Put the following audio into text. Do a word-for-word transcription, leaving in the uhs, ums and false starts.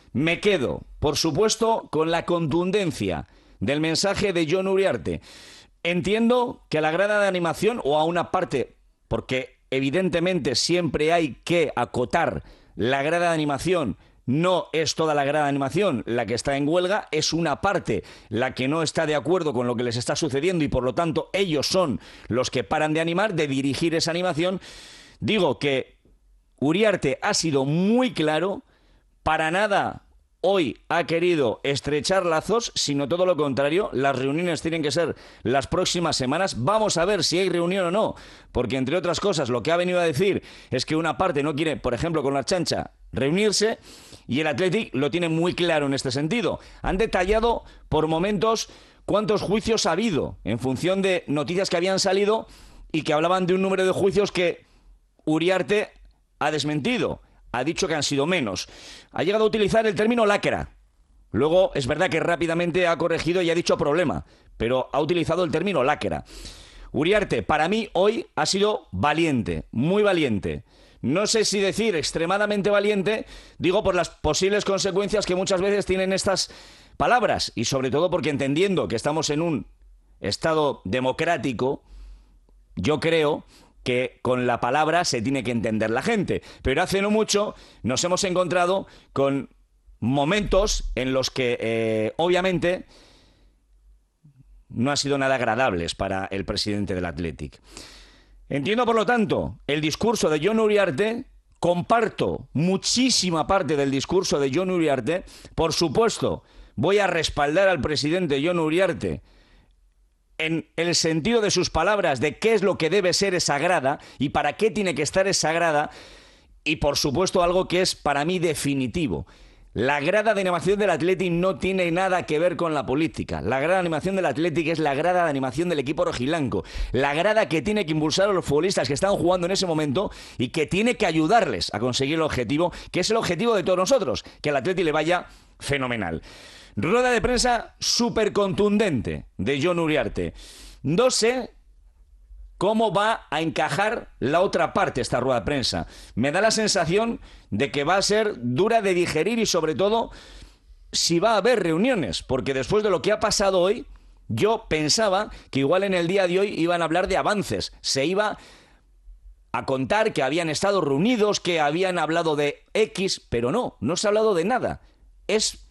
Me quedo, por supuesto, con la contundencia del mensaje de Jon Uriarte. Entiendo que a la grada de animación, o a una parte, porque evidentemente siempre hay que acotar la grada de animación, no es toda la grada de animación la que está en huelga, es una parte la que no está de acuerdo con lo que les está sucediendo y por lo tanto ellos son los que paran de animar, de dirigir esa animación. Digo que Uriarte ha sido muy claro, para nada hoy ha querido estrechar lazos, sino todo lo contrario. Las reuniones tienen que ser las próximas semanas. Vamos a ver si hay reunión o no, porque entre otras cosas lo que ha venido a decir es que una parte no quiere, por ejemplo, con la Chancha reunirse, y el Athletic lo tiene muy claro en este sentido. Han detallado por momentos cuántos juicios ha habido en función de noticias que habían salido y que hablaban de un número de juicios que Uriarte ha desmentido. Ha dicho que han sido menos. Ha llegado a utilizar el término lacra. Luego es verdad que rápidamente ha corregido y ha dicho problema, pero ha utilizado el término lacra. Uriarte, para mí hoy ha sido valiente, muy valiente. No sé si decir extremadamente valiente, digo por las posibles consecuencias que muchas veces tienen estas palabras, y sobre todo porque entendiendo que estamos en un Estado democrático, yo creo que con la palabra se tiene que entender la gente. Pero hace no mucho nos hemos encontrado con momentos en los que, eh, obviamente, no han sido nada agradables para el presidente del Athletic. Entiendo, por lo tanto, el discurso de Jon Uriarte. Comparto muchísima parte del discurso de Jon Uriarte. Por supuesto, voy a respaldar al presidente Jon Uriarte en el sentido de sus palabras, de qué es lo que debe ser esa grada y para qué tiene que estar esa grada. Y por supuesto algo que es para mí definitivo: la grada de animación del Athletic no tiene nada que ver con la política. La grada de animación del Athletic es la grada de animación del equipo rojiblanco, la grada que tiene que impulsar a los futbolistas que están jugando en ese momento y que tiene que ayudarles a conseguir el objetivo, que es el objetivo de todos nosotros, que al Athletic le vaya fenomenal. Rueda de prensa súper contundente de Jon Uriarte. No sé cómo va a encajar la otra parte esta rueda de prensa. Me da la sensación de que va a ser dura de digerir y sobre todo si va a haber reuniones, porque después de lo que ha pasado hoy, yo pensaba que igual en el día de hoy iban a hablar de avances. Se iba a contar que habían estado reunidos, que habían hablado de X, pero no, no se ha hablado de nada. Es